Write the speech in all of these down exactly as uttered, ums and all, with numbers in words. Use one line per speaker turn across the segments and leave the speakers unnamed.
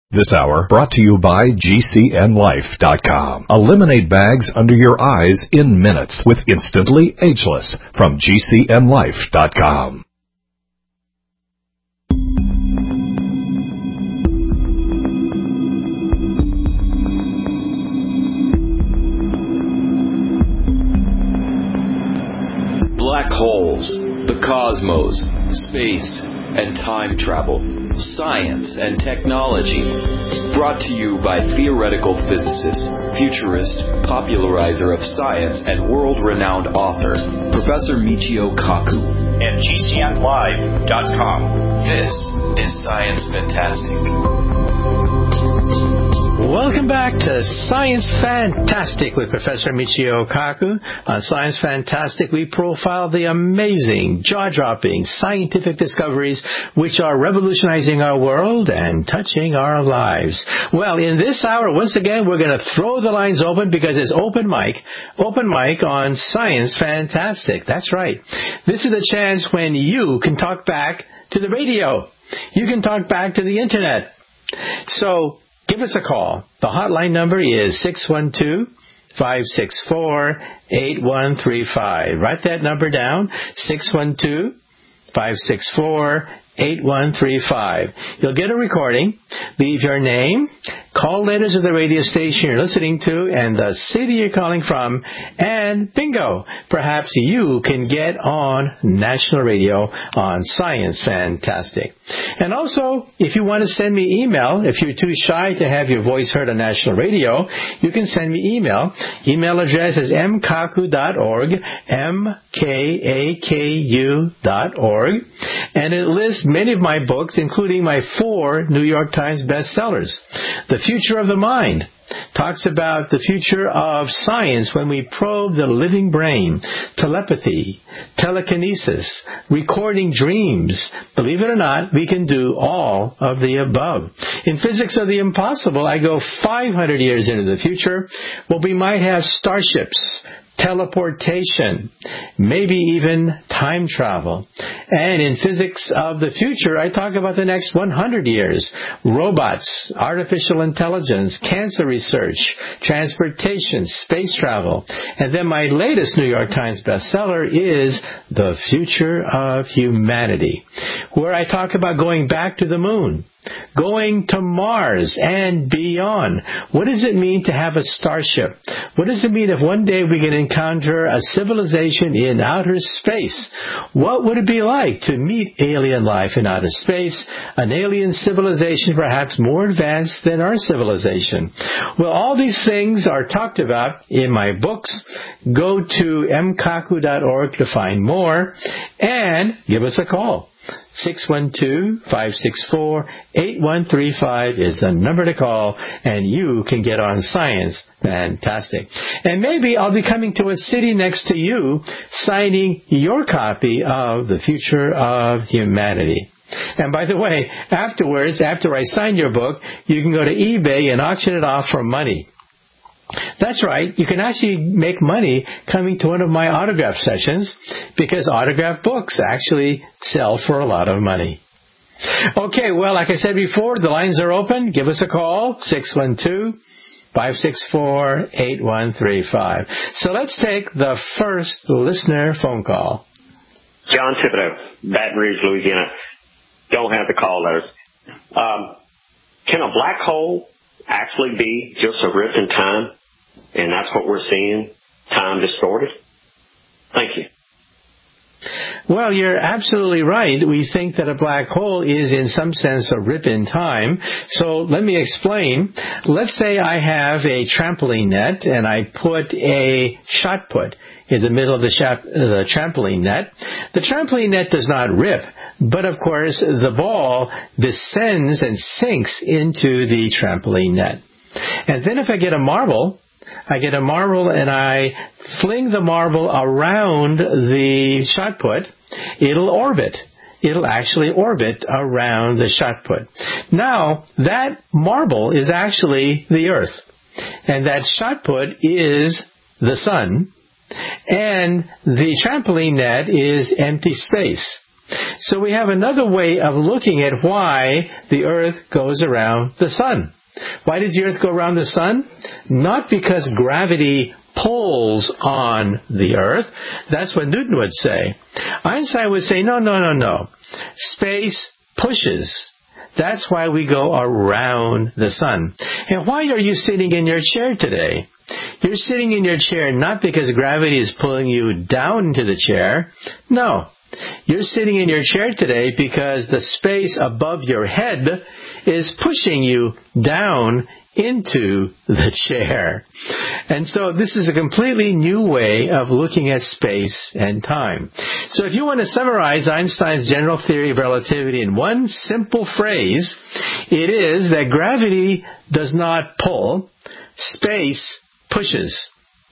This hour brought to you by G C N Life dot com. Eliminate bags under your eyes in minutes with Instantly Ageless from G C N Life dot com.
Black holes, the cosmos, space, and time travel, science and technology. Brought to you by theoretical physicist, futurist, popularizer of science, and world-renowned author, Professor Michio Kaku.
And G C N Live dot com.
This is Science Fantastic.
Welcome back to Science Fantastic with Professor Michio Kaku. On Science Fantastic, we profile the amazing, jaw-dropping scientific discoveries which are revolutionizing our world and touching our lives. Well, in this hour, once again, we're going to throw the lines open because it's open mic, open mic on Science Fantastic. That's right. This is a chance when you can talk back to the radio. You can talk back to the Internet. So, give us a call. The hotline number is six one two, five six four, eight one three five. Write that number down, six one two, five six four, eight one three five. You'll get a recording. Leave your name, call letters of the radio station you're listening to, and the city you're calling from, and bingo, perhaps you can get on national radio on Science Fantastic. And also, if you want to send me email, if you're too shy to have your voice heard on national radio, you can send me email. Email address is m kaku dot org, M K A K U dot org, and it lists many of my books, including my four New York Times bestsellers. The Future of the Mind talks about the future of science when we probe the living brain, telepathy, telekinesis, recording dreams. Believe it or not, we can do all of the above. In Physics of the Impossible, I go five hundred years into the future. Well, we might have starships, teleportation, maybe even time travel. And in Physics of the Future, I talk about the next one hundred years, robots, artificial intelligence, cancer research, transportation, space travel. And then my latest New York Times bestseller is The Future of Humanity, where I talk about going back to the moon, going to Mars and beyond. What does it mean to have a starship? What does it mean if one day we can encounter a civilization in outer space? What would it be like to meet alien life in outer space, an alien civilization perhaps more advanced than our civilization? Well, all these things are talked about in my books. Go to m kaku dot org to find more and give us a call. six one two, five six four, eight one three five is the number to call, and you can get on Science Fantastic. And maybe I'll be coming to a city next to you, signing your copy of The Future of Humanity. And by the way, afterwards, after I sign your book, you can go to eBay and auction it off for money. That's right. You can actually make money coming to one of my autograph sessions because autograph books actually sell for a lot of money. Okay, well, like I said before, the lines are open. Give us a call, six one two, five six four, eight one three five. So let's take the first listener phone call.
John Thibodeau, Baton Rouge, Louisiana. Don't have the call letters. Um, can a black hole actually be just a rift in time? And that's what we're seeing, time distorted? Thank you.
Well, you're absolutely right. We think that a black hole is, in some sense, a rip in time. So let me explain. Let's say I have a trampoline net and I put a shot put in the middle of the, shap- uh, the trampoline net. The trampoline net does not rip, but of course the ball descends and sinks into the trampoline net. And then if I get a marble, I get a marble and I fling the marble around the shot put, it'll orbit. It'll actually orbit around the shot put. Now, that marble is actually the Earth. And that shot put is the sun. And the trampoline net is empty space. So we have another way of looking at why the Earth goes around the sun. Why does the Earth go around the sun? Not because gravity pulls on the Earth. That's what Newton would say. Einstein would say, no, no, no, no. Space pushes. That's why we go around the sun. And why are you sitting in your chair today? You're sitting in your chair not because gravity is pulling you down into the chair. No. You're sitting in your chair today because the space above your head is pushing you down into the chair. And so this is a completely new way of looking at space and time. So if you want to summarize Einstein's general theory of relativity in one simple phrase, it is that gravity does not pull, space pushes.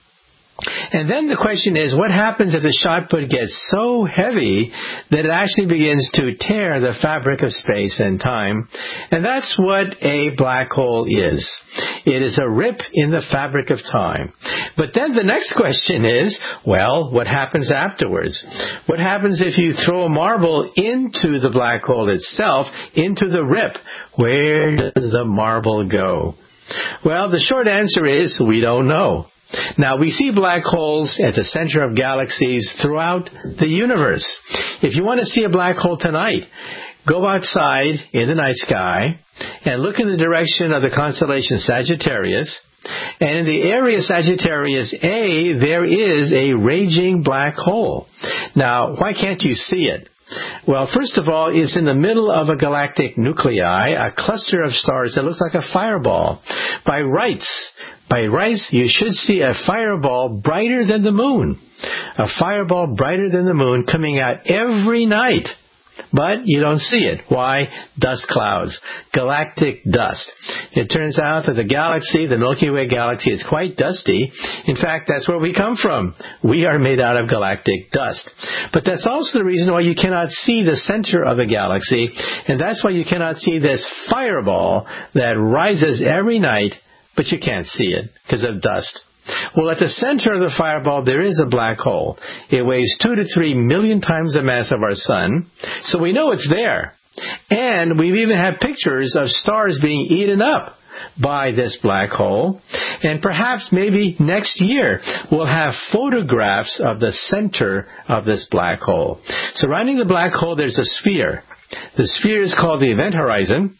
And then the question is, what happens if the shot put gets so heavy that it actually begins to tear the fabric of space and time? And that's what a black hole is. It is a rip in the fabric of time. But then the next question is, well, what happens afterwards? What happens if you throw a marble into the black hole itself, into the rip? Where does the marble go? Well, the short answer is, we don't know. Now, we see black holes at the center of galaxies throughout the universe. If you want to see a black hole tonight, go outside in the night sky and look in the direction of the constellation Sagittarius. And in the area Sagittarius A, there is a raging black hole. Now, why can't you see it? Well, first of all, it's in the middle of a galactic nuclei, a cluster of stars that looks like a fireball. By rights, by rights, you should see a fireball brighter than the moon. A fireball brighter than the moon coming out every night. But you don't see it. Why? Dust clouds. Galactic dust. It turns out that the galaxy, the Milky Way galaxy, is quite dusty. In fact, that's where we come from. We are made out of galactic dust. But that's also the reason why you cannot see the center of the galaxy, and that's why you cannot see this fireball that rises every night, but you can't see it because of dust. Well, at the center of the fireball, there is a black hole. It weighs two to three million times the mass of our sun, so we know it's there. And we even have pictures of stars being eaten up by this black hole. And perhaps maybe next year we'll have photographs of the center of this black hole. Surrounding the black hole, there's a sphere. The sphere is called the event horizon.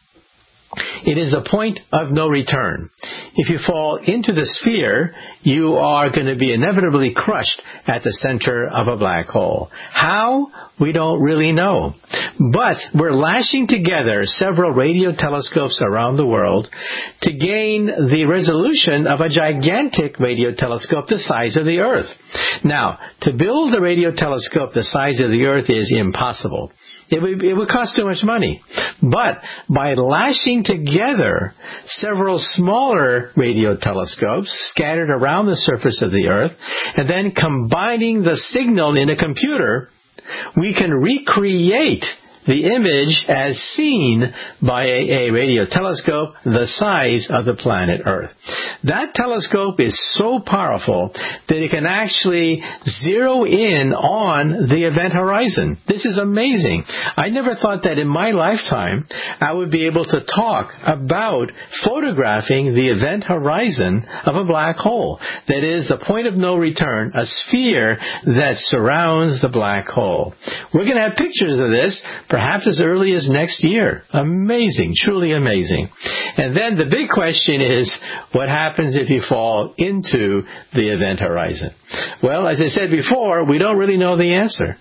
It is a point of no return. If you fall into the sphere, you are going to be inevitably crushed at the center of a black hole. How? We don't really know. But we're lashing together several radio telescopes around the world to gain the resolution of a gigantic radio telescope the size of the Earth. Now, to build a radio telescope the size of the Earth is impossible. It would, it would cost too much money. But by lashing together several smaller radio telescopes scattered around the surface of the Earth, and then combining the signal in a computer, we can recreate the image as seen by a, a radio telescope the size of the planet Earth. That telescope is so powerful that it can actually zero in on the event horizon. This is amazing. I never thought that in my lifetime I would be able to talk about photographing the event horizon of a black hole. That is the point of no return, a sphere that surrounds the black hole. We're going to have pictures of this perhaps as early as next year. Amazing, truly amazing. And then the big question is, what happens if you fall into the event horizon? Well, as I said before, we don't really know the answer.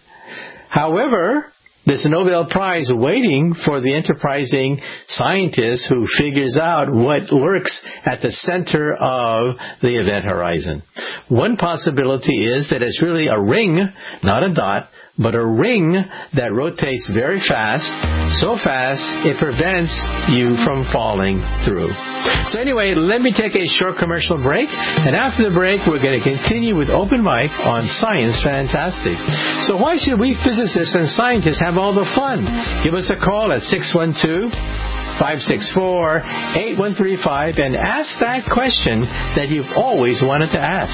However, there's a Nobel Prize waiting for the enterprising scientist who figures out what lurks at the center of the event horizon. One possibility is that it's really a ring, not a dot, but a ring that rotates very fast, so fast it prevents you from falling through. So anyway, let me take a short commercial break, and after the break we're going to continue with Open Mic on Science Fantastic. So why should we physicists and scientists have all the fun? Give us a call at six one two, five six four, eight one three five and ask that question that you've always wanted to ask.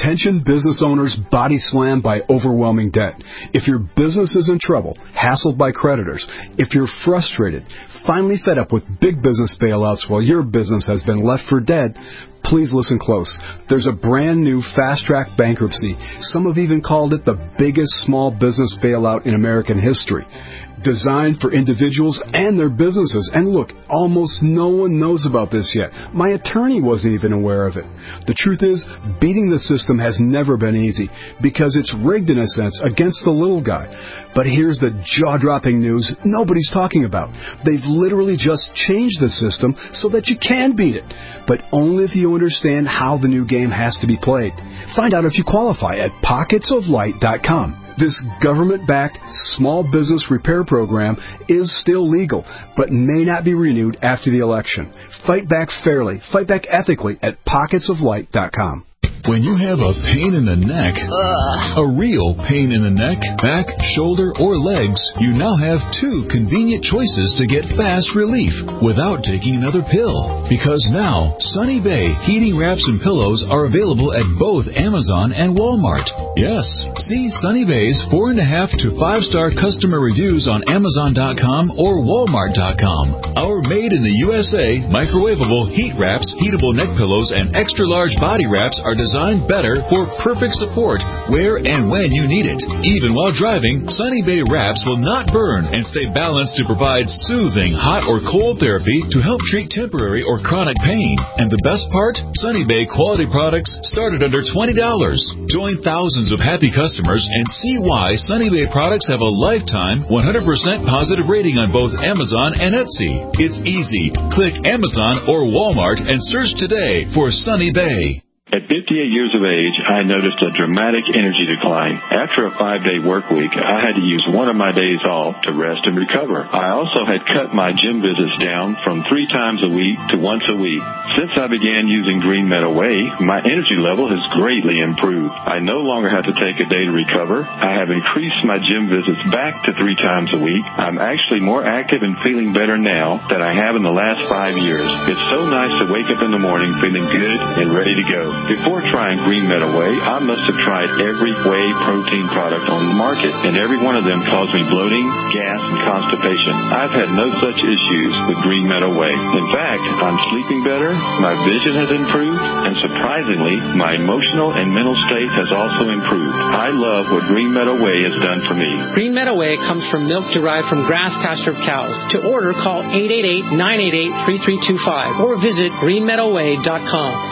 Attention business owners body slammed by overwhelming debt. If your business is in trouble, hassled by creditors, if you're frustrated, finally fed up with big business bailouts while your business has been left for dead, please listen close. There's a brand new fast-track bankruptcy. Some have even called it the biggest small business bailout in American history. Designed for individuals and their businesses. And look, almost no one knows about this yet. My attorney wasn't even aware of it. The truth is, beating the system has never been easy because it's rigged in a sense against the little guy. But here's the jaw-dropping news nobody's talking about. They've literally just changed the system so that you can beat it, but only if you understand how the new game has to be played. Find out if you qualify at pockets of light dot com. This government-backed small business repair program is still legal, but may not be renewed after the election. Fight back fairly, fight back ethically at pockets of light dot com.
When you have a pain in the neck, Ugh. a real pain in the neck, back, shoulder, or legs, you now have two convenient choices to get fast relief without taking another pill. Because now, Sunny Bay heating wraps and pillows are available at both Amazon and Walmart. Yes, see Sunny Bay's four and a half to five star customer reviews on Amazon dot com or Walmart dot com. Our made in the U S A microwavable heat wraps, heatable neck pillows, and extra large body wraps are designed better for perfect support where and when you need it. Even while driving, Sunny Bay wraps will not burn and stay balanced to provide soothing hot or cold therapy to help treat temporary or chronic pain. And the best part? Sunny Bay quality products start at under twenty dollars. Join thousands of happy customers and see why Sunny Bay products have a lifetime one hundred percent positive rating on both Amazon and Etsy. It's easy. Click Amazon or Walmart and search today for Sunny Bay.
At fifty-eight years of age, I noticed a dramatic energy decline. After a five-day work week, I had to use one of my days off to rest and recover. I also had cut my gym visits down from three times a week to once a week. Since I began using Green Meadow Whey, my energy level has greatly improved. I no longer have to take a day to recover. I have increased my gym visits back to three times a week. I'm actually more active and feeling better now than I have in the last five years. It's so nice to wake up in the morning feeling good and ready to go. Before trying Green Meadow Whey, I must have tried every whey protein product on the market, and every one of them caused me bloating, gas, and constipation. I've had no such issues with Green Meadow Whey. In fact, I'm sleeping better, my vision has improved, and surprisingly, my emotional and mental state has also improved. I love what Green Meadow Whey has done for me.
Green Meadow Whey comes from milk derived from grass-pastured cows. To order, call eight eight eight, nine eight eight, three three two five or visit green meadow whey dot com.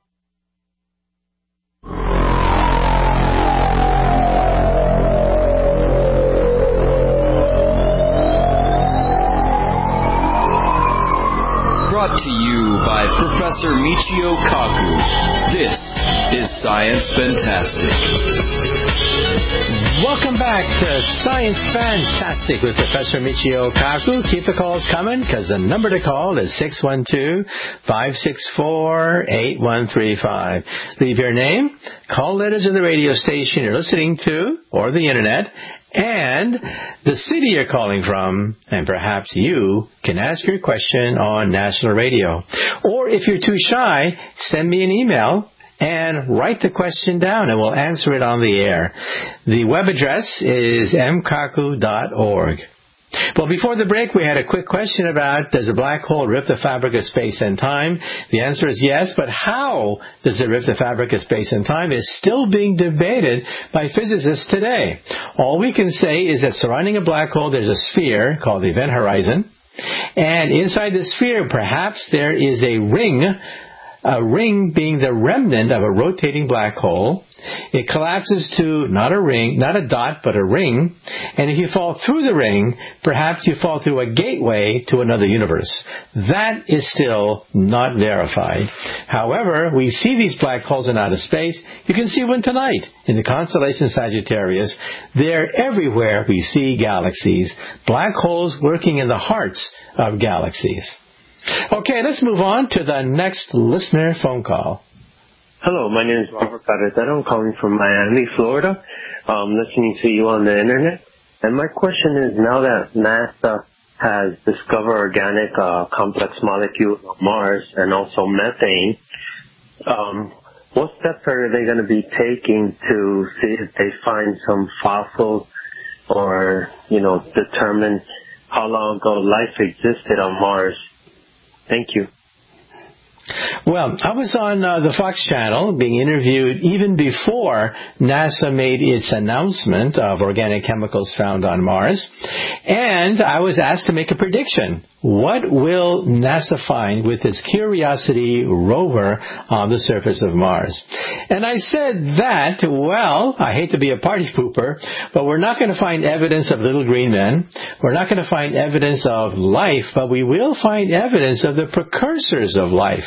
Brought to you by Professor Michio Kaku. This is Science Fantastic.
Welcome back to Science Fantastic with Professor Michio Kaku. Keep the calls coming because the number to call is six one two, five six four, eight one three five. Leave your name, call letters of the radio station you're listening to or the Internet, and the city you're calling from, and perhaps you can ask your question on national radio. Or if you're too shy, send me an email and write the question down, and we'll answer it on the air. The web address is m kaku dot org. Well, before the break, we had a quick question about, does a black hole rip the fabric of space and time? The answer is yes, but how does it rip the fabric of space and time is still being debated by physicists today. All we can say is that surrounding a black hole, there's a sphere called the event horizon, and inside the sphere, perhaps there is a ring, a ring being the remnant of a rotating black hole. It collapses to not a ring, not a dot, but a ring. And if you fall through the ring, perhaps you fall through a gateway to another universe. That is still not verified. However, we see these black holes in outer space. You can see one tonight in the constellation Sagittarius. They're everywhere we see galaxies. Black holes working in the hearts of galaxies. Okay, let's move on to the next listener phone call.
Hello, my name is Robert Carretero. I'm calling from Miami, Florida. I'm listening to you on the Internet. And my question is, now that NASA has discovered organic uh, complex molecules on Mars and also methane, um, what steps are they going to be taking to see if they find some fossils or, you know, determine how long ago life existed on Mars? Thank you.
Well, I was on uh, the Fox channel being interviewed even before NASA made its announcement of organic chemicals found on Mars. And I was asked to make a prediction. What will NASA find with its Curiosity rover on the surface of Mars? And I said that, well, I hate to be a party pooper, but we're not going to find evidence of little green men. We're not going to find evidence of life, but we will find evidence of the precursors of life.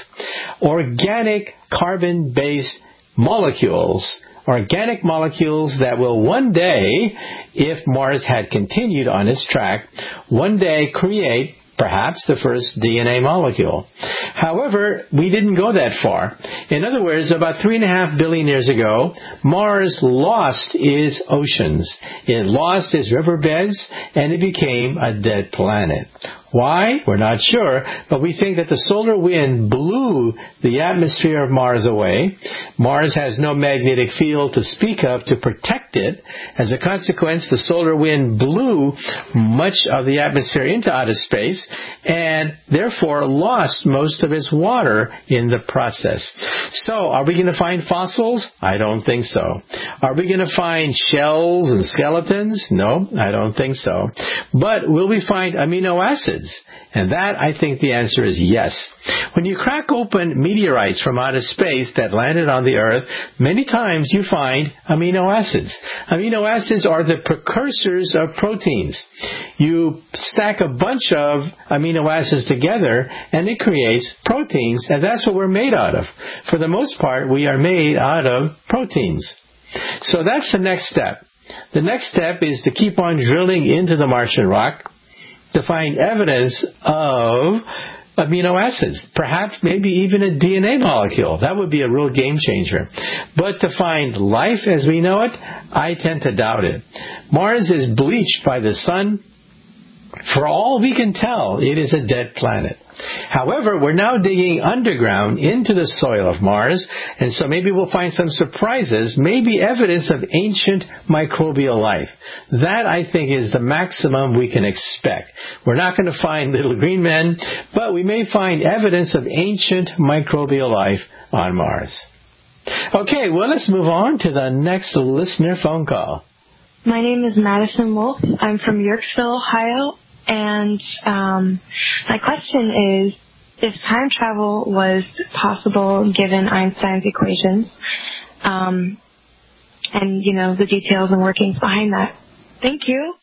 Organic carbon-based molecules. Organic molecules that will one day, if Mars had continued on its track, one day create perhaps the first D N A molecule. However, we didn't go that far. In other words, about three and a half billion years ago, Mars lost its oceans. It lost its riverbeds, and it became a dead planet. Why? We're not sure, but we think that the solar wind blew the atmosphere of Mars away. Mars has no magnetic field to speak of to protect it. As a consequence, the solar wind blew much of the atmosphere into outer space and therefore lost most of its water in the process. So, are we going to find fossils? I don't think so. Are we going to find shells and skeletons? No, I don't think so. But will we find amino acids? And that, I think the answer is yes. When you crack open meteorites from outer space that landed on the Earth, many times you find amino acids. Amino acids are the precursors of proteins. You stack a bunch of amino acids together, and it creates proteins, and that's what we're made out of. For the most part, we are made out of proteins. So that's the next step. The next step is to keep on drilling into the Martian rock, to find evidence of amino acids, perhaps maybe even a D N A molecule. That would be a real game changer. But to find life as we know it, I tend to doubt it. Mars is bleached by the sun. For all we can tell, it is a dead planet. However, we're now digging underground into the soil of Mars, and so maybe we'll find some surprises, maybe evidence of ancient microbial life. That, I think, is the maximum we can expect. We're not going to find little green men, but we may find evidence of ancient microbial life on Mars. Okay, well, let's move on to the next listener phone call.
My name is Madison Wolf. I'm from Yorksville, Ohio. And um, my question is, if time travel was possible given Einstein's equations, um, and, you know, the details and workings behind that. Thank you.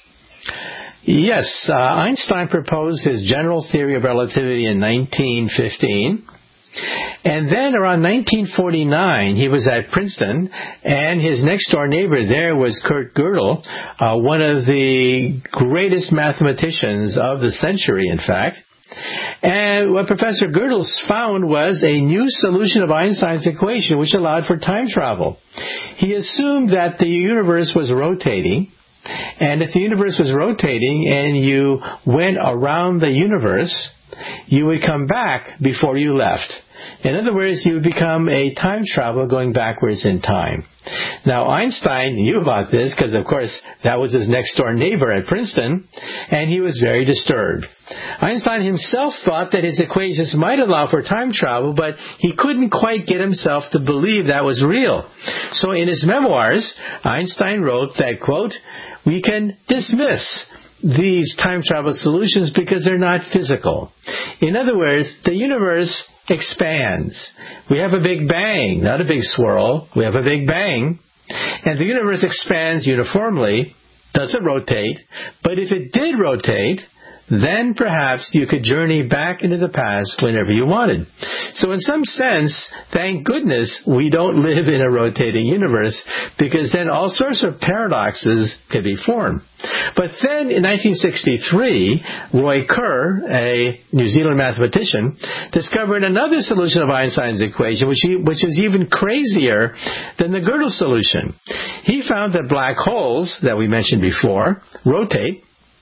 Yes, uh, Einstein proposed his general theory of relativity in nineteen fifteen. And then around nineteen forty-nine, he was at Princeton, and his next-door neighbor there was Kurt Gödel, uh, one of the greatest mathematicians of the century, in fact. And what Professor Gödel found was a new solution of Einstein's equation, which allowed for time travel. He assumed that the universe was rotating, and if the universe was rotating and you went around the universe, you would come back before you left. In other words, you would become a time traveler going backwards in time. Now, Einstein knew about this because, of course, that was his next-door neighbor at Princeton, and he was very disturbed. Einstein himself thought that his equations might allow for time travel, but he couldn't quite get himself to believe that was real. So in his memoirs, Einstein wrote that, quote, "We can dismiss these time travel solutions because they're not physical." In other words, the universe expands. We have a big bang, not a big swirl. We have a big bang. And the universe expands uniformly, doesn't rotate. But if it did rotate, then perhaps you could journey back into the past whenever you wanted. So in some sense, thank goodness we don't live in a rotating universe, because then all sorts of paradoxes could be formed. But then in nineteen sixty-three, Roy Kerr, a New Zealand mathematician, discovered another solution of Einstein's equation, which, he, which is even crazier than the Gödel solution. He found that black holes, that we mentioned before, rotate.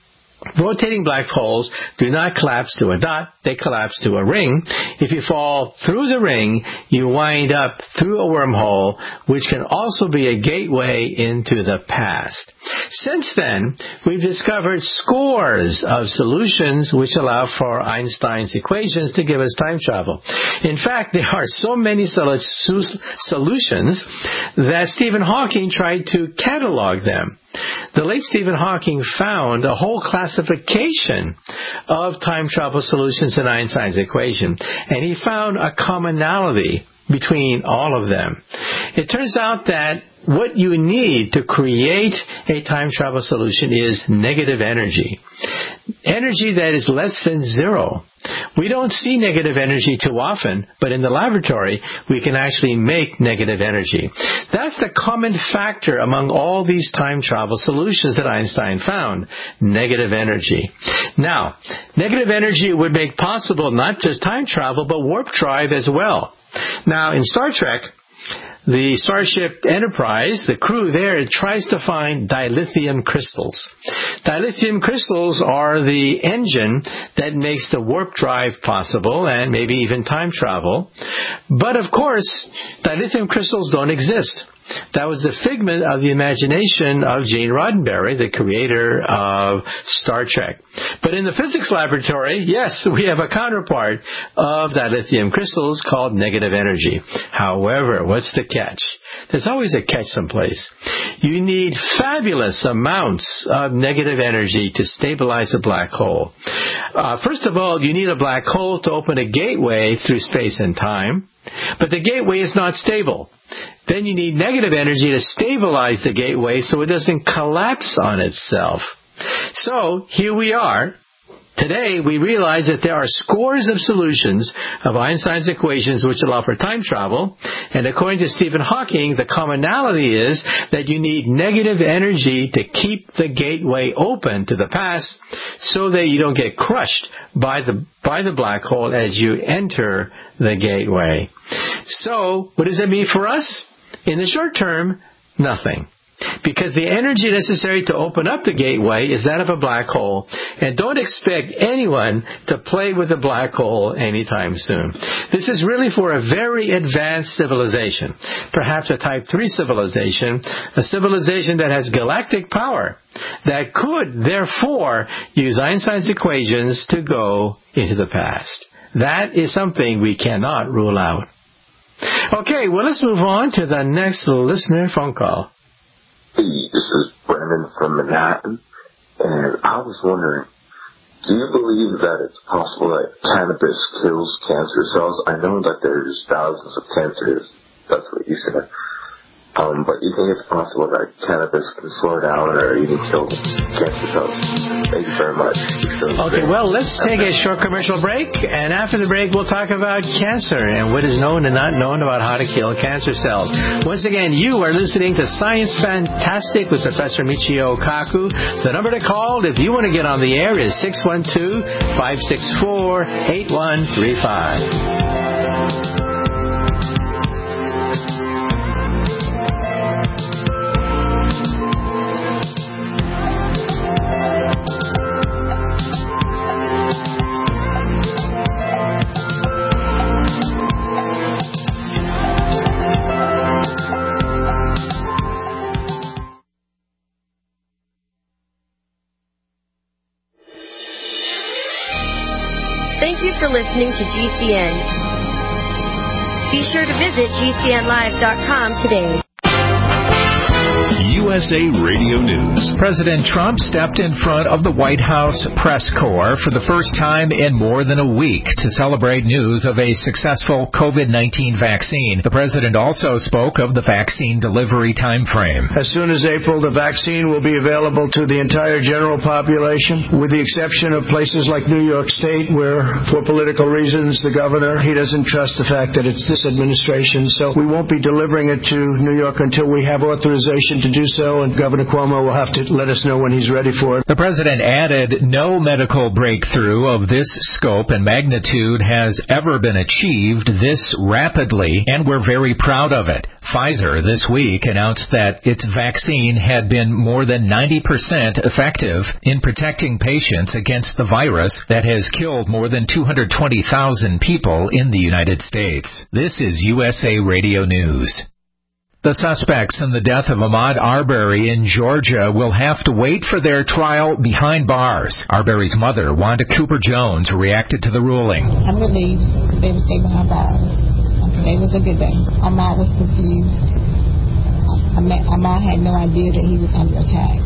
Rotating black holes do not collapse to a dot, they collapse to a ring. If you fall through the ring, you wind up through a wormhole, which can also be a gateway into the past. Since then, we've discovered scores of solutions which allow for Einstein's equations to give us time travel. In fact, there are so many solutions that Stephen Hawking tried to catalog them. The late Stephen Hawking found a whole classification of time travel solutions in Einstein's equation, and he found a commonality between all of them. It turns out that what you need to create a time travel solution is negative energy. Energy that is less than zero. We don't see negative energy too often, but in the laboratory, we can actually make negative energy. That's the common factor among all these time travel solutions that Einstein found, negative energy. Now, negative energy would make possible not just time travel, but warp drive as well. Now, in Star Trek, the Starship Enterprise, the crew there, tries to find dilithium crystals. Dilithium crystals are the engine that makes the warp drive possible and maybe even time travel. But of course, dilithium crystals don't exist. That was the figment of the imagination of Gene Roddenberry, the creator of Star Trek. But in the physics laboratory, yes, we have a counterpart of dilithium crystals called negative energy. However, what's the catch? There's always a catch someplace. You need fabulous amounts of negative energy to stabilize a black hole. Uh, first of all, you need a black hole to open a gateway through space and time. But the gateway is not stable. Then you need negative energy to stabilize the gateway so it doesn't collapse on itself. So here we are. Today, we realize that there are scores of solutions of Einstein's equations which allow for time travel. And according to Stephen Hawking, the commonality is that you need negative energy to keep the gateway open to the past so that you don't get crushed by the, by the black hole as you enter the gateway. So, what does that mean for us? In the short term, nothing. Because the energy necessary to open up the gateway is that of a black hole. And don't expect anyone to play with the black hole anytime soon. This is really for a very advanced civilization. Perhaps a type three civilization. A civilization that has galactic power. That could, therefore, use Einstein's equations to go into the past. That is something we cannot rule out. Okay, well, let's move on to the next listener phone call.
Hey, this is Brandon from Manhattan, and I was wondering, do you believe that it's possible that cannabis kills cancer cells? I know that there's thousands of cancers, that's what you said, um, but you think it's possible that cannabis can slow down or even kill cancer cells? Thank you very much.
Okay, well, let's take a short commercial break, and after the break, we'll talk about cancer and what is known and not known about how to kill cancer cells. Once again, you are listening to Science Fantastic with Professor Michio Kaku. The number to call if you want to get on the air is six one two, five six four, eight one three five.
Thank you for listening to G C N. Be sure to visit G C N live dot com today.
U S A Radio News.
President Trump stepped in front of the White House press corps for the first time in more than a week to celebrate news of a successful COVID nineteen vaccine. The president also spoke of the vaccine delivery time frame.
As soon as April, the vaccine will be available to the entire general population, with the exception of places like New York State, where, for political reasons, the governor, he doesn't trust the fact that it's this administration, so we won't be delivering it to New York until we have authorization to do so so, and Governor Cuomo will have to let us know when he's ready for it.
The president added, no medical breakthrough of this scope and magnitude has ever been achieved this rapidly, and we're very proud of it. Pfizer this week announced that its vaccine had been more than ninety percent effective in protecting patients against the virus that has killed more than two hundred twenty thousand people in the United States. This is U S A Radio News. The suspects in the death of Ahmaud Arbery in Georgia will have to wait for their trial behind bars. Arbery's mother, Wanda Cooper Jones, reacted to the ruling.
I'm relieved they will stay behind bars. Today was a good day. Ahmaud was confused. Ahmaud had no idea that he was under attack.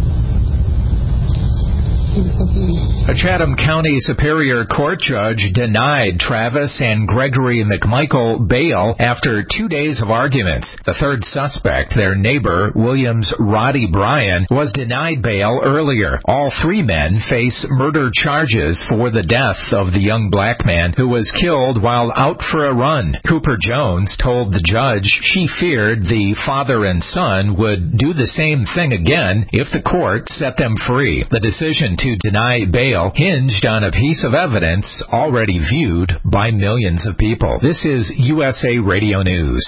He was confused.
A Chatham County Superior Court judge denied Travis and Gregory McMichael bail after two days of arguments. The third suspect, their neighbor, Williams Roddy Bryan, was denied bail earlier. All three men face murder charges for the death of the young black man who was killed while out for a run. Cooper Jones told the judge she feared the father and son would do the same thing again if the court set them free. The decision to deny bail hinged on a piece of evidence already viewed by millions of people. This is U S A Radio News.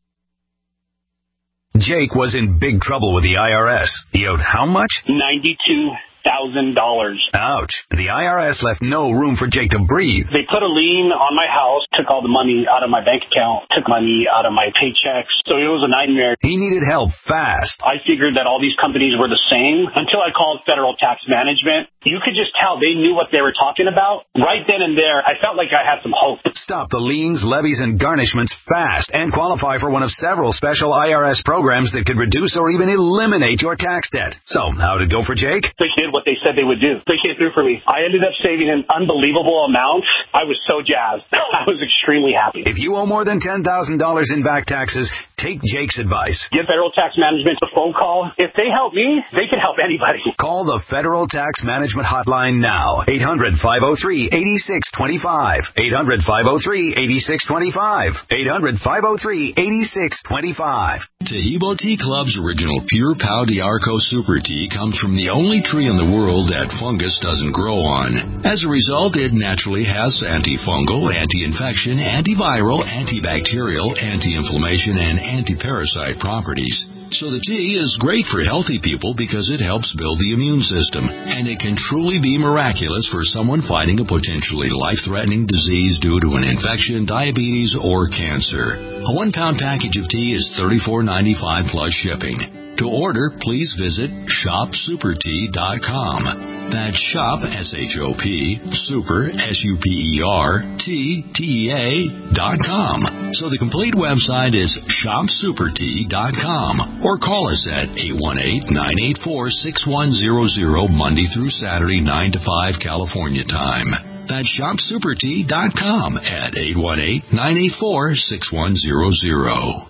Jake was in big trouble with the I R S. He owed how much?
ninety-two thousand dollars.
Ouch. The I R S left no room for Jake to breathe.
They put a lien on my house, took all the money out of my bank account, took money out of my paychecks. So it was a nightmare.
He needed help fast.
I figured that all these companies were the same until I called Federal Tax Management. You could just tell they knew what they were talking about. Right then and there, I felt like I had some hope.
Stop the liens, levies, and garnishments fast and qualify for one of several special I R S programs that could reduce or even eliminate your tax debt. So, how'd it go for Jake?
They did what they said they would do. They came through for me. I ended up saving an unbelievable amount. I was so jazzed. I was extremely happy.
If you owe more than ten thousand dollars in back taxes, take Jake's advice.
Give Federal Tax Management a phone call. If they help me, they can help anybody.
Call the Federal Tax Management Hotline now. eight hundred, five oh three, eight six two five. eight hundred, five oh three, eight six two five. eight hundred, five oh three, eight six two five.
Tahibo Tea Club's original Pure Pau d'Arco Super Tea comes from the only tree in the world that fungus doesn't grow on. As a result, it naturally has antifungal, anti-infection, antiviral, antibacterial, anti-inflammation, and anti-parasite properties. So the tea is great for healthy people because it helps build the immune system, and it can truly be miraculous for someone fighting a potentially life-threatening disease due to an infection, diabetes, or cancer. A one-pound package of tea is thirty-four ninety-five plus shipping. To order, please visit shop super tea dot com. That's shop, S H O P, super, S U P E R, T, T E A, dot com. So the complete website is shop super tea dot com. Or call us at eight one eight, nine eight four, six one zero zero, Monday through Saturday, nine to five, California time. That's shop super tea dot com at eight one eight, nine eight four, six one zero zero.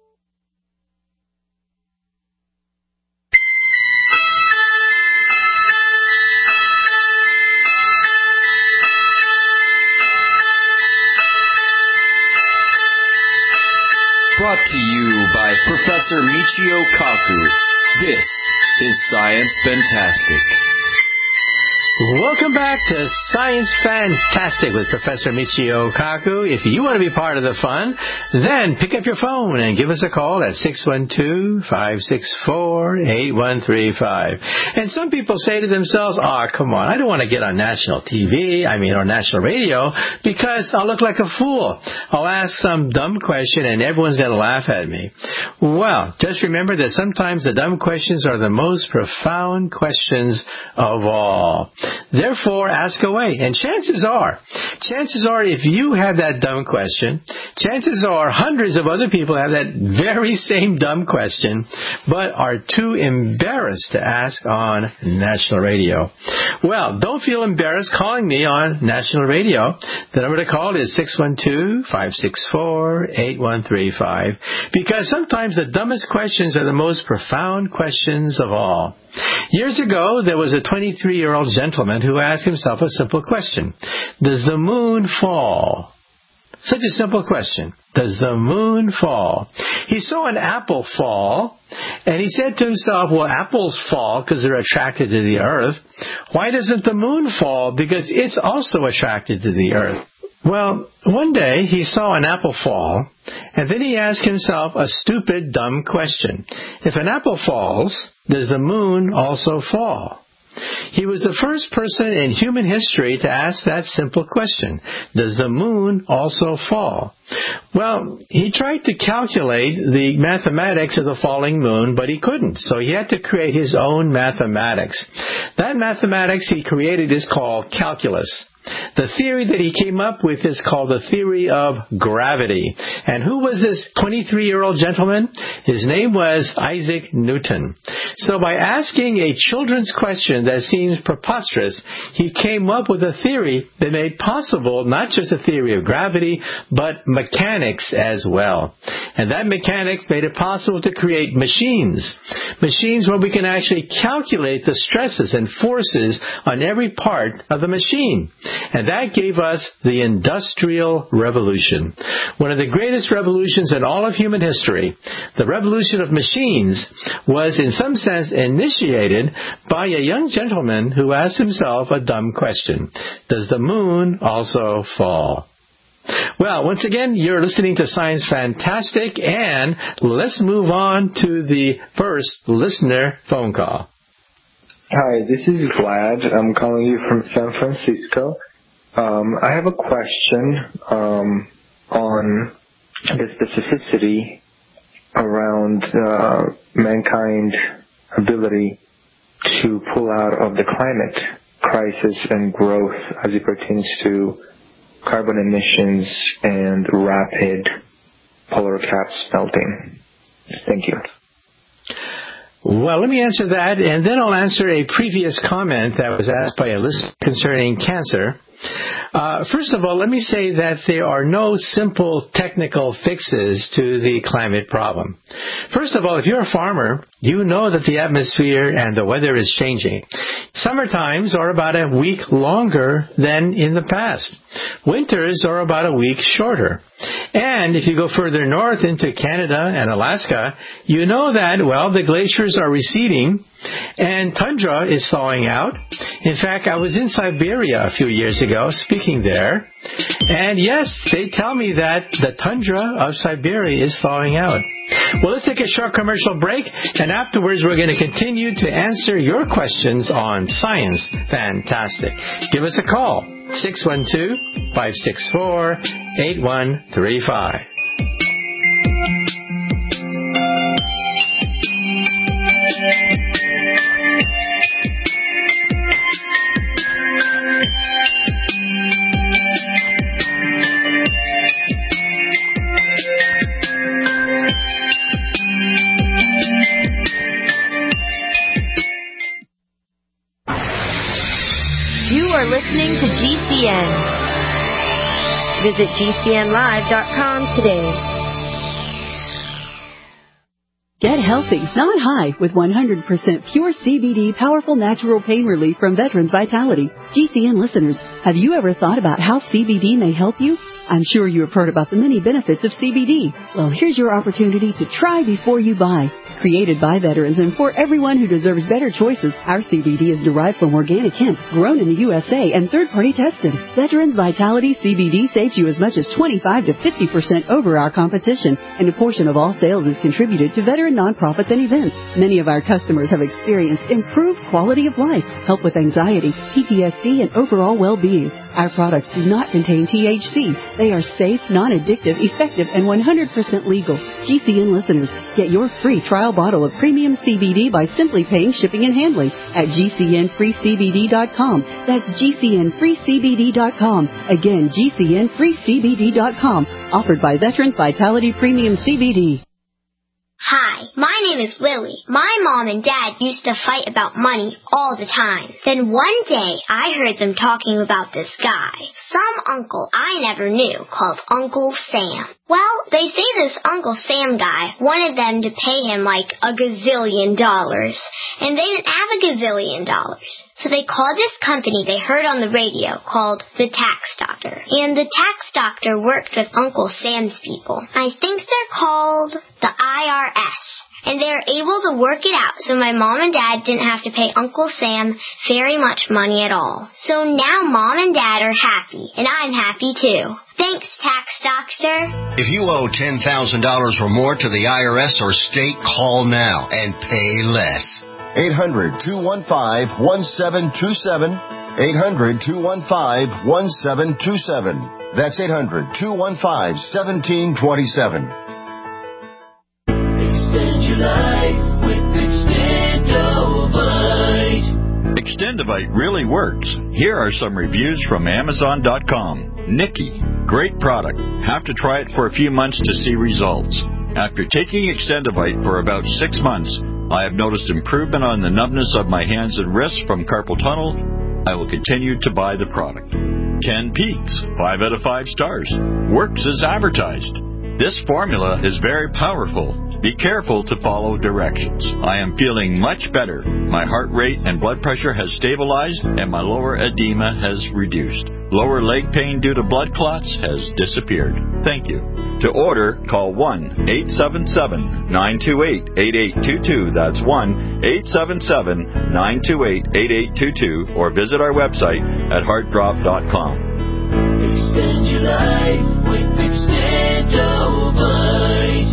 Brought to you by Professor Michio Kaku. This is Science Fantastic.
Welcome back to Science Fantastic with Professor Michio Kaku. If you want to be part of the fun, then pick up your phone and give us a call at six one two, five six four, eight one three five. And some people say to themselves, oh, come on, I don't want to get on national T V, I mean, or national radio, because I'll look like a fool. I'll ask some dumb question and everyone's going to laugh at me. Well, just remember that sometimes the dumb questions are the most profound questions of all. Therefore, ask away. And chances are, chances are if you have that dumb question, chances are hundreds of other people have that very same dumb question, but are too embarrassed to ask on national radio. Well, don't feel embarrassed calling me on national radio. The number to call is six one two, five six four, eight one three five, because sometimes the dumbest questions are the most profound questions of all. Years ago, there was a twenty-three-year-old gentleman who asked himself a simple question. Does the moon fall? Such a simple question. Does the moon fall? He saw an apple fall, and he said to himself, well, apples fall because they're attracted to the earth. Why doesn't the moon fall? Because it's also attracted to the earth. Well, one day he saw an apple fall, and then he asked himself a stupid, dumb question. If an apple falls, does the moon also fall? He was the first person in human history to ask that simple question. Does the moon also fall? Well, he tried to calculate the mathematics of the falling moon, but he couldn't. So he had to create his own mathematics. That mathematics he created is called calculus. The theory that he came up with is called the theory of gravity. And who was this twenty-three-year-old gentleman? His name was Isaac Newton. So by asking a children's question that seems preposterous, he came up with a theory that made possible not just the theory of gravity, but mechanics as well. And that mechanics made it possible to create machines. Machines where we can actually calculate the stresses and forces on every part of the machine. And that gave us the Industrial Revolution. One of the greatest revolutions in all of human history. The revolution of machines was in some sense initiated by a young gentleman who asked himself a dumb question. Does the moon also fall? Well, once again, you're listening to Science Fantastic, and let's move on to the first listener phone call.
Hi, this is Vlad. I'm calling you from San Francisco. Um, I have a question um, on the specificity around uh, mankind's ability to pull out of the climate crisis and growth as it pertains to carbon emissions and rapid polar cap melting. Thank you.
Well, let me answer that, and then I'll answer a previous comment that was asked by a listener concerning cancer. Uh, first of all, let me say that there are no simple technical fixes to the climate problem. First of all, if you're a farmer, you know that the atmosphere and the weather is changing. Summer times are about a week longer than in the past. Winters are about a week shorter. And if you go further north into Canada and Alaska, you know that, well, the glaciers are receding and tundra is thawing out. In fact, I was in Siberia a few years ago speaking there, and yes, they tell me that the tundra of Siberia is thawing out. Well, let's take a short commercial break, and afterwards we're going to continue to answer your questions on Science Fantastic. Give us a call, six one two, five six four, eight one three five.
Listening to G C N. Visit G C N live dot com today.
Get healthy, not high, with one hundred percent pure C B D powerful natural pain relief from Veterans Vitality. G C N listeners, have you ever thought about how C B D may help you? I'm sure you have heard about the many benefits of C B D. Well, here's your opportunity to try before you buy. Created by veterans and for everyone who deserves better choices, our C B D is derived from organic hemp, grown in the U S A, and third-party tested. Veterans Vitality C B D saves you as much as twenty-five to fifty percent over our competition, and a portion of all sales is contributed to veteran nonprofits and events. Many of our customers have experienced improved quality of life, help with anxiety, P T S D, and overall well-being. Our products do not contain T H C. They are safe, non-addictive, effective, and one hundred percent legal. G C N listeners, get your free trial bottle of premium C B D by simply paying shipping and handling at G C N free C B D dot com. That's G C N free C B D dot com. Again, G C N free C B D dot com. Offered by Veterans Vitality Premium C B D.
Hi, my name is Lily. My mom and dad used to fight about money all the time. Then one day, I heard them talking about this guy, some uncle I never knew, called Uncle Sam. Well, they say this Uncle Sam guy wanted them to pay him like a gazillion dollars, and they didn't have a gazillion dollars. So they called this company they heard on the radio called the Tax Doctor. And the Tax Doctor worked with Uncle Sam's people. I think they're called the I R S. And they were able to work it out so my mom and dad didn't have to pay Uncle Sam very much money at all. So now mom and dad are happy, and I'm happy too. Thanks, Tax Doctor.
If you owe ten thousand dollars or more to the I R S or state, call now and pay less.
eight hundred, two one five, one seven two seven. eight hundred, two one five, one seven two seven. That's eight hundred, two one five, one seven two seven.
Extend your life with Extendovite. Extendovite really works. Here are some reviews from Amazon dot com. Nikki, great product. Have to try it for a few months to see results. After taking Extendovite for about six months, I have noticed improvement on the numbness of my hands and wrists from carpal tunnel. I will continue to buy the product. Ken Peaks, five out of five stars. Works as advertised. This formula is very powerful. Be careful to follow directions. I am feeling much better. My heart rate and blood pressure has stabilized, and my lower edema has reduced. Lower leg pain due to blood clots has disappeared. Thank you. To order, call one eight seven seven, nine two eight, eight eight two two. That's one eight seven seven, nine two eight, eight eight two two, or visit our website at heart drop dot com. Extend your life with Extendovite.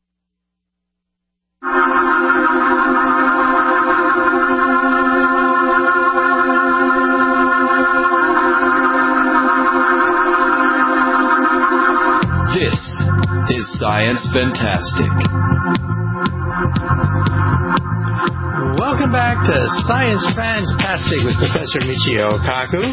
This is Science Fantastic.
Welcome back to Science Fantastic with Professor Michio Kaku.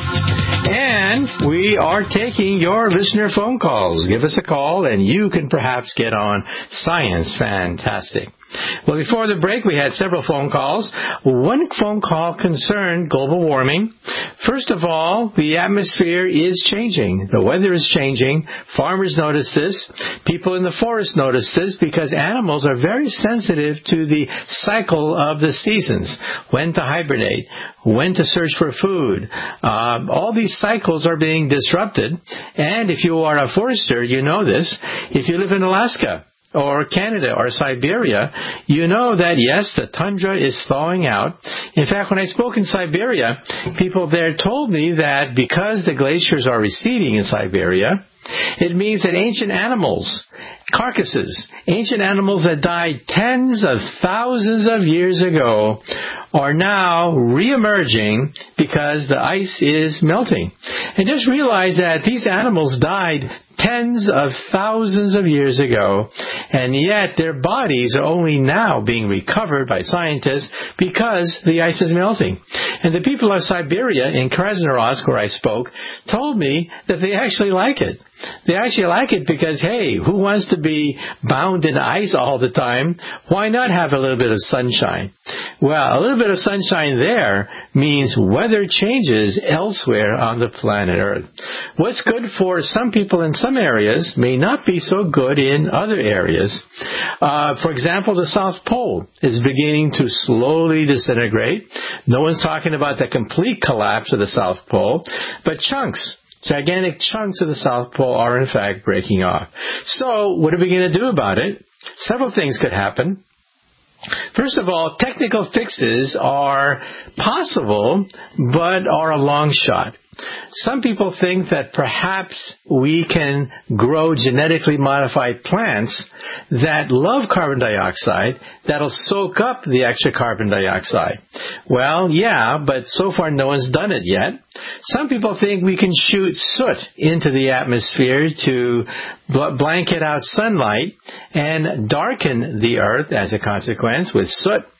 And we are taking your listener phone calls. Give us a call and you can perhaps get on Science Fantastic. Well, before the break, we had several phone calls. One phone call concerned global warming. First of all, the atmosphere is changing. The weather is changing. Farmers notice this. People in the forest notice this because animals are very sensitive to the cycle of the seasons. When to hibernate, when to search for food. Uh, all these cycles are being disrupted. And if you are a forester, you know this. If you live in Alaska, or Canada or Siberia, you know that, yes, the tundra is thawing out. In fact, when I spoke in Siberia, people there told me that because the glaciers are receding in Siberia, it means that ancient animals, carcasses, ancient animals that died tens of thousands of years ago, are now re-emerging because the ice is melting. And just realize that these animals died tens of thousands of years ago, and yet their bodies are only now being recovered by scientists because the ice is melting. And the people of Siberia in Krasnoyarsk, where I spoke, told me that they actually like it. They actually like it because, hey, who wants to be bound in ice all the time? Why not have a little bit of sunshine? Well, a little bit of sunshine there means weather changes elsewhere on the planet Earth. What's good for some people in some areas may not be so good in other areas. Uh, for example, the South Pole is beginning to slowly disintegrate. No one's talking about the complete collapse of the South Pole, but chunks. Gigantic chunks of the South Pole are, in fact, breaking off. So, what are we going to do about it? Several things could happen. First of all, technical fixes are possible, but are a long shot. Some people think that perhaps we can grow genetically modified plants that love carbon dioxide, that'll soak up the extra carbon dioxide. Well, yeah, but so far no one's done it yet. Some people think we can shoot soot into the atmosphere to bl- blanket out sunlight and darken the Earth as a consequence with soot.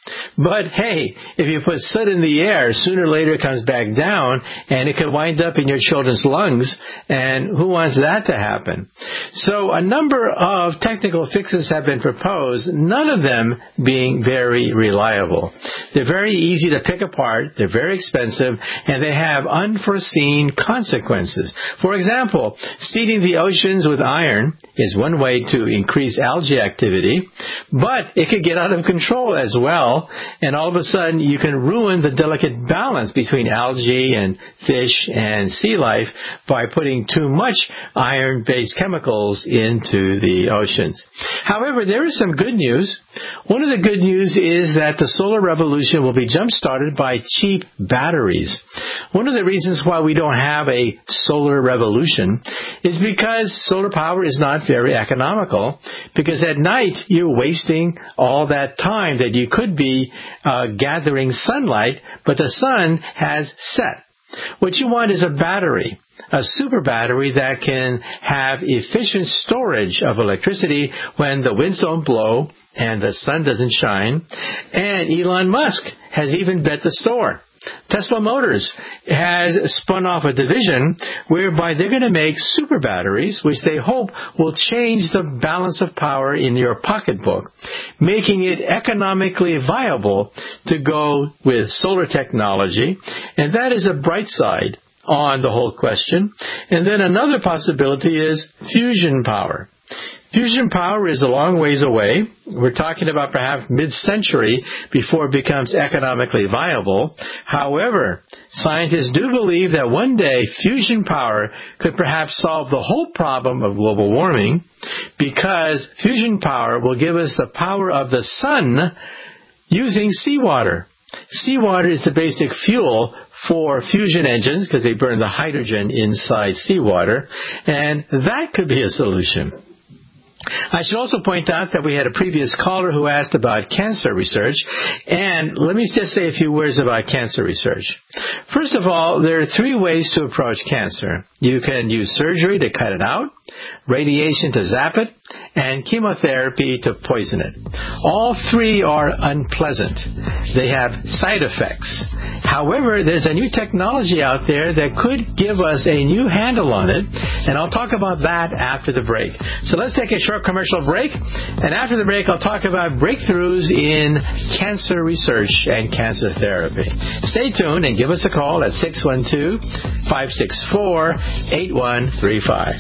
But hey, if you put soot in the air, sooner or later it comes back down, and it could wind up in your children's lungs, and who wants that to happen? So a number of technical fixes have been proposed, none of them being very reliable. They're very easy to pick apart, they're very expensive, and they have unforeseen consequences. For example, seeding the oceans with iron is one way to increase algae activity, but it could get out of control as well, and all of a sudden you can ruin the delicate balance between algae and fish and sea life by putting too much iron-based chemicals into the oceans. However, there is some good news. One of the good news is that the solar revolution will be jump-started by cheap batteries. One of the reasons why we don't have a solar revolution is because solar power is not very economical, because at night you're wasting all that time that you could be uh, gathering sunlight, but the sun has set. What you want is a battery, a super battery that can have efficient storage of electricity when the winds don't blow and the sun doesn't shine. And Elon Musk has even bet the store. Tesla Motors has spun off a division whereby they're going to make super batteries, which they hope will change the balance of power in your pocketbook, making it economically viable to go with solar technology. And that is a bright side on the whole question. And then another possibility is fusion power. Fusion power is a long ways away. We're talking about perhaps mid-century before it becomes economically viable. However, scientists do believe that one day fusion power could perhaps solve the whole problem of global warming, because fusion power will give us the power of the sun using seawater. Seawater is the basic fuel for fusion engines because they burn the hydrogen inside seawater, and that could be a solution. I should also point out that we had a previous caller who asked about cancer research, and let me just say a few words about cancer research. First of all, there are three ways to approach cancer. You can use surgery to cut it out, radiation to zap it, and chemotherapy to poison it. All three are unpleasant. They have side effects. However, there's a new technology out there that could give us a new handle on it, and I'll talk about that after the break. So let's take a short commercial break, and after the break I'll talk about breakthroughs in cancer research and cancer therapy. Stay tuned and give us a call at six one two, five six four, eight one three five.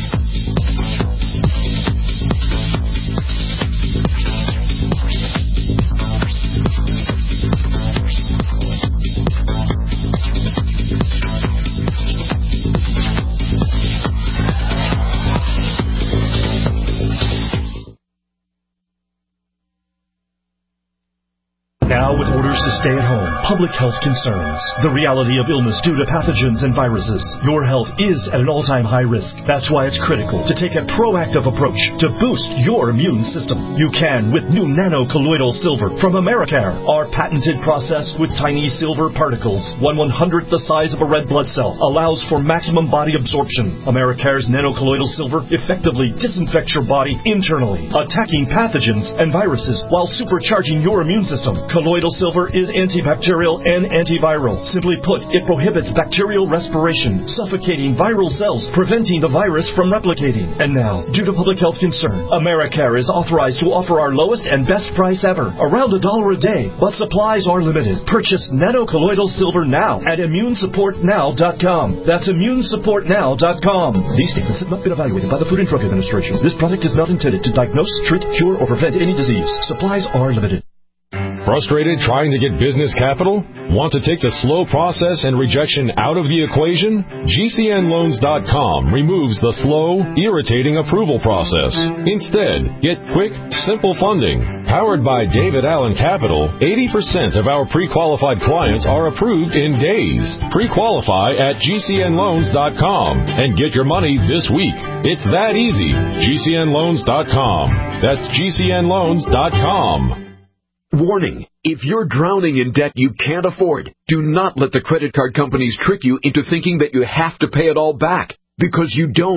Now with orders to stay at home, public health concerns, the reality of illness due to pathogens and viruses, your health is at an all-time high risk. That's why it's critical to take a proactive approach to boost your immune system. You can with new nano-colloidal silver from Americare. Our patented process with tiny silver particles, one one-hundredth the size of a red blood cell, allows for maximum body absorption. Americare's nano-colloidal silver effectively disinfects your body internally, attacking pathogens and viruses while supercharging your immune system. Colloidal silver is antibacterial and antiviral. Simply put, it prohibits bacterial respiration, suffocating viral cells, preventing the virus from replicating. And now, due to public health concern, Americare is authorized to offer our lowest and best price ever, around a dollar a day, but supplies are limited. Purchase nano-colloidal silver now at immune support now dot com. That's immune support now dot com. These statements have not been evaluated by the Food and Drug Administration. This product is not intended to diagnose, treat, cure, or prevent any disease. Supplies are limited.
Frustrated trying to get business capital? Want to take the slow process and rejection out of the equation? G C N loans dot com removes the slow, irritating approval process. Instead, get quick, simple funding. Powered by David Allen Capital, eighty percent of our pre-qualified clients are approved in days. Pre-qualify at G C N loans dot com and get your money this week. It's that easy. G C N loans dot com. That's G C N loans dot com.
Warning. If you're drowning in debt you can't afford, do not let the credit card companies trick you into thinking that you have to pay it all back, because you don't.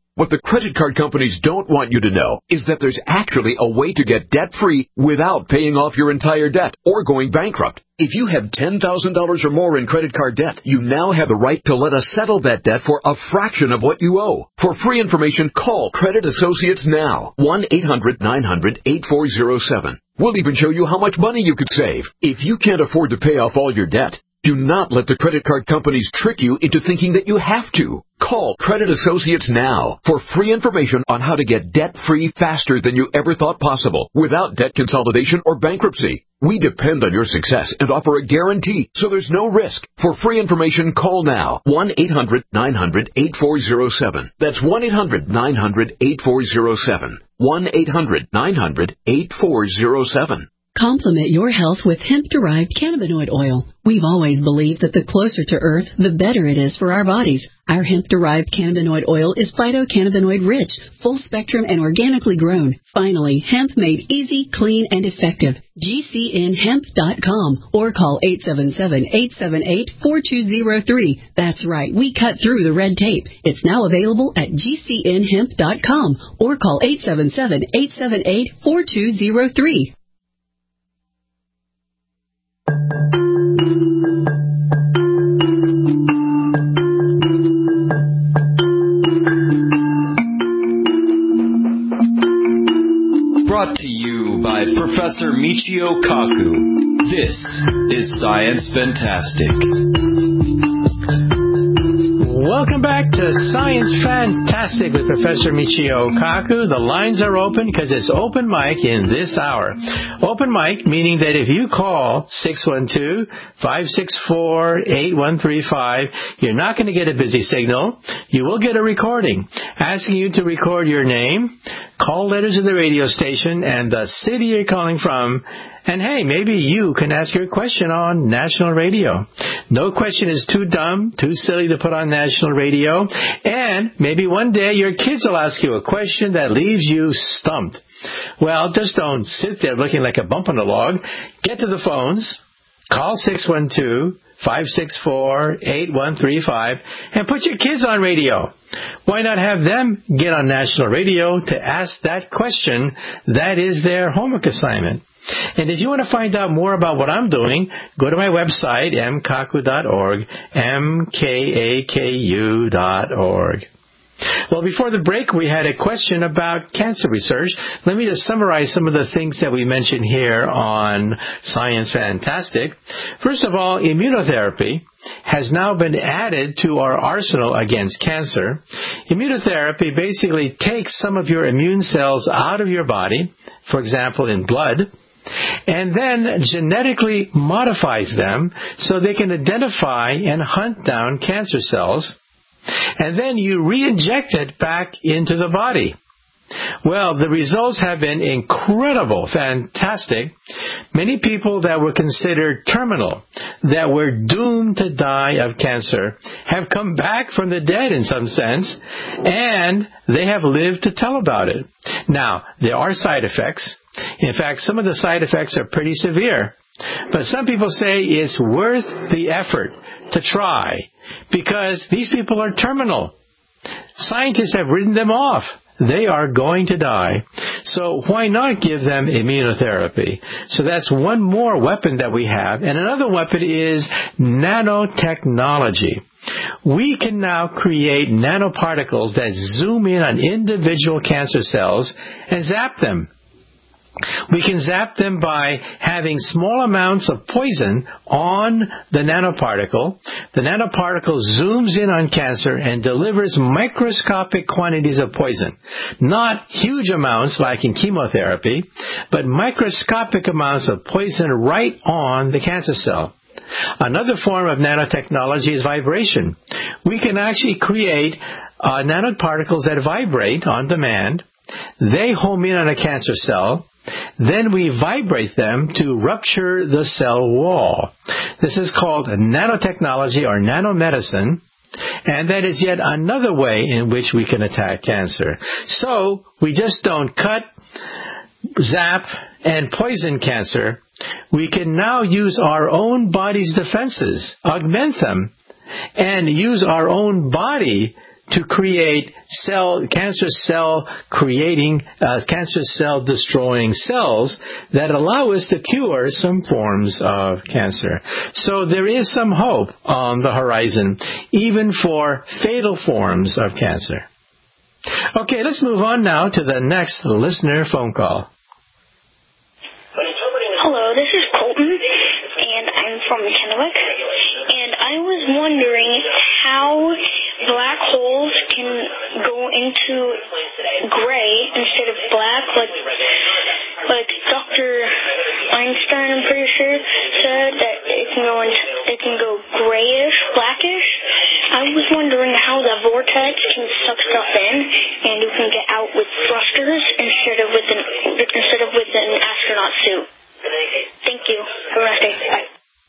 What the credit card companies don't want you to know is that there's actually a way to get debt-free without paying off your entire debt or going bankrupt. If you have ten thousand dollars or more in credit card debt, you now have the right to let us settle that debt for a fraction of what you owe. For free information, call Credit Associates now. one eight hundred nine hundred eight four zero seven. We'll even show you how much money you could save. If you can't afford to pay off all your debt, do not let the credit card companies trick you into thinking that you have to. Call Credit Associates now for free information on how to get debt-free faster than you ever thought possible without debt consolidation or bankruptcy. We depend on your success and offer a guarantee, so there's no risk. For free information, call now. one eight hundred nine hundred eight four zero seven. That's one eight hundred nine hundred eight four zero seven. one eight hundred nine hundred eight four zero seven.
Complement your health with hemp-derived cannabinoid oil. We've always believed that the closer to Earth, the better it is for our bodies. Our hemp-derived cannabinoid oil is phytocannabinoid-rich, full-spectrum, and organically grown. Finally, hemp made easy, clean, and effective. G C N hemp dot com or call eight seven seven, eight seven eight, four two zero three. That's right, we cut through the red tape. It's now available at G C N hemp dot com or call eight seven seven, eight seven eight, four two zero three.
Brought to you by Professor Michio Kaku. This is Science Fantastic.
Welcome back to Science Fantastic with Professor Michio Kaku. The lines are open because it's open mic in this hour. Open mic meaning that if you call six one two, five six four, eight one three five, you're not going to get a busy signal. You will get a recording asking you to record your name, call letters of the radio station, and the city you're calling from. And hey, maybe you can ask your question on national radio. No question is too dumb, too silly to put on national radio. And maybe one day your kids will ask you a question that leaves you stumped. Well, just don't sit there looking like a bump on a log. Get to the phones. Call six one two, five six four, eight one three five and put your kids on radio. Why not have them get on national radio to ask that question? That is their homework assignment. And if you want to find out more about what I'm doing, go to my website, m kaku dot org, m k a k u dot org. Well, before the break, we had a question about cancer research. Let me just summarize some of the things that we mentioned here on Science Fantastic. First of all, immunotherapy has now been added to our arsenal against cancer. Immunotherapy basically takes some of your immune cells out of your body, for example, in blood, and then genetically modifies them so they can identify and hunt down cancer cells. And then you re-inject it back into the body. Well, the results have been incredible, fantastic. Many people that were considered terminal, that were doomed to die of cancer, have come back from the dead in some sense, and they have lived to tell about it. Now, there are side effects. In fact, some of the side effects are pretty severe. But some people say it's worth the effort to try because these people are terminal. Scientists have written them off. They are going to die. So why not give them immunotherapy? So that's one more weapon that we have. And another weapon is nanotechnology. We can now create nanoparticles that zoom in on individual cancer cells and zap them. We can zap them by having small amounts of poison on the nanoparticle. The nanoparticle zooms in on cancer and delivers microscopic quantities of poison. Not huge amounts like in chemotherapy, but microscopic amounts of poison right on the cancer cell. Another form of nanotechnology is vibration. We can actually create uh, nanoparticles that vibrate on demand. They home in on a cancer cell. Then we vibrate them to rupture the cell wall. This is called nanotechnology or nanomedicine, and that is yet another way in which we can attack cancer. So we just don't cut, zap, and poison cancer. We can now use our own body's defenses, augment them, and use our own body to create cell, cancer cell creating, uh, cancer cell destroying cells that allow us to cure some forms of cancer. So there is some hope on the horizon, even for fatal forms of cancer. Okay, let's move on now to the next listener phone call.
Hello, this is Colton, and I'm from Kennewick, and I was wondering how black holes can go into gray instead of black, like like Doctor Einstein, I'm pretty sure, said that it can go into, it can go grayish, blackish. I was wondering how the vortex can suck stuff in, and you can get out with thrusters instead of with an instead of with an astronaut suit. Thank you. Have a nice day. Bye.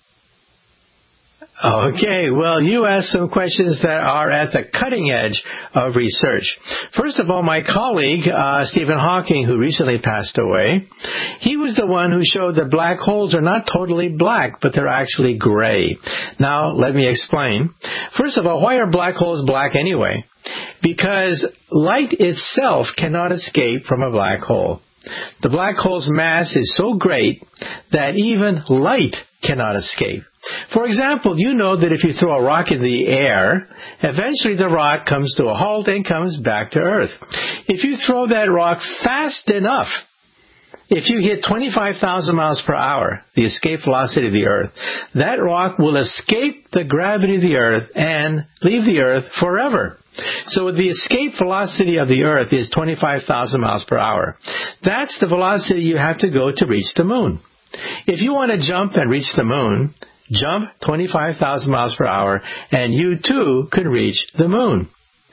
Okay, well, you asked some questions that are at the cutting edge of research. First of all, my colleague, uh, Stephen Hawking, who recently passed away, he was the one who showed that black holes are not totally black, but they're actually gray. Now, let me explain. First of all, why are black holes black anyway? Because light itself cannot escape from a black hole. The black hole's mass is so great that even light cannot escape. For example, you know that if you throw a rock in the air, eventually the rock comes to a halt and comes back to Earth. If you throw that rock fast enough, if you hit twenty-five thousand miles per hour, the escape velocity of the Earth, that rock will escape the gravity of the Earth and leave the Earth forever. So the escape velocity of the Earth is twenty-five thousand miles per hour. That's the velocity you have to go to reach the moon. If you want to jump and reach the moon, jump twenty-five thousand miles per hour, and you too could reach the moon.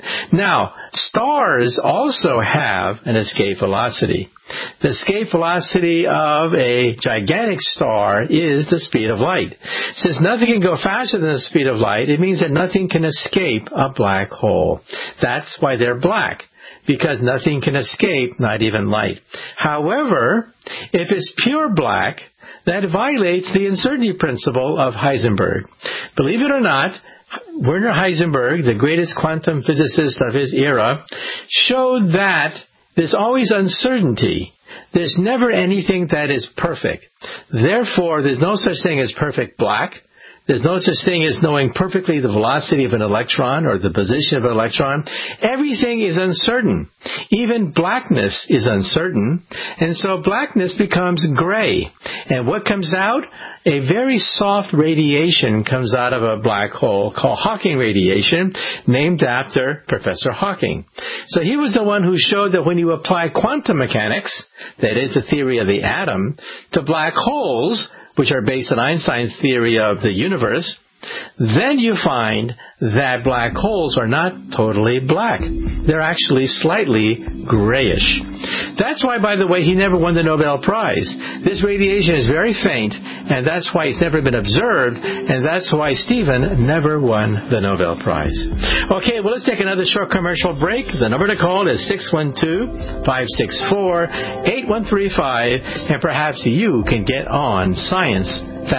Now, stars also have an escape velocity. The escape velocity of a gigantic star is the speed of light. Since nothing can go faster than the speed of light, it means that nothing can escape a black hole. That's why they're black, because nothing can escape, not even light. However, if it's pure black, that violates the uncertainty principle of Heisenberg. Believe it or not, Werner Heisenberg, the greatest quantum physicist of his era, showed that there's always uncertainty. There's never anything that is perfect. Therefore, there's no such thing as perfect black. There's no such thing as knowing perfectly the velocity of an electron or the position of an electron. Everything is uncertain. Even blackness is uncertain. And so blackness becomes gray. And what comes out? A very soft radiation comes out of a black hole called Hawking radiation, named after Professor Hawking. So he was the one who showed that when you apply quantum mechanics, that is the theory of the atom, to black holes, which are based on Einstein's theory of the universe, then you find that black holes are not totally black. They're actually slightly grayish. That's why, by the way, he never won the Nobel Prize. This radiation is very faint, and that's why it's never been observed, and that's why Stephen never won the Nobel Prize. Okay, well, let's take another short commercial break. The number to call is six one two, five six four, eight one three five, and perhaps you can get on Science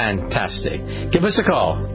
Fantastic. Give us a call.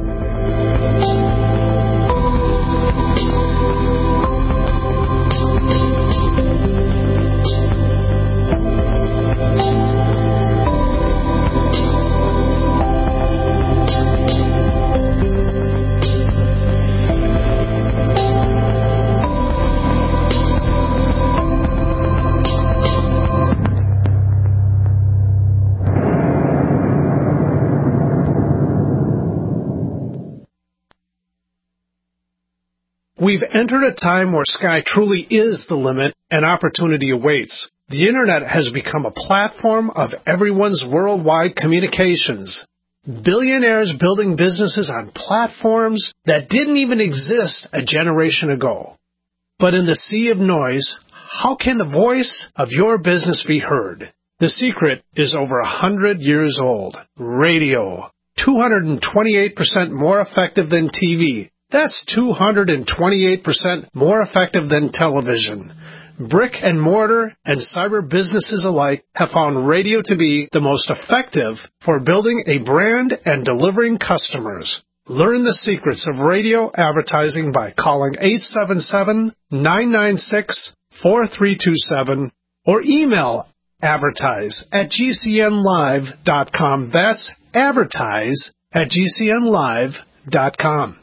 We've entered a time where sky truly is the limit and opportunity awaits. The Internet has become a platform of everyone's worldwide communications. Billionaires building businesses on platforms that didn't even exist a generation ago. But in the sea of noise, how can the voice of your business be heard? The secret is over a hundred years old. Radio. two hundred twenty-eight percent more effective than T V. That's two hundred twenty-eight percent more effective than television. Brick and mortar and cyber businesses alike have found radio to be the most effective for building a brand and delivering customers. Learn the secrets of radio advertising by calling eight seven seven, nine nine six, four three two seven or email advertise at g c n live dot com. That's advertise at g c n live dot com.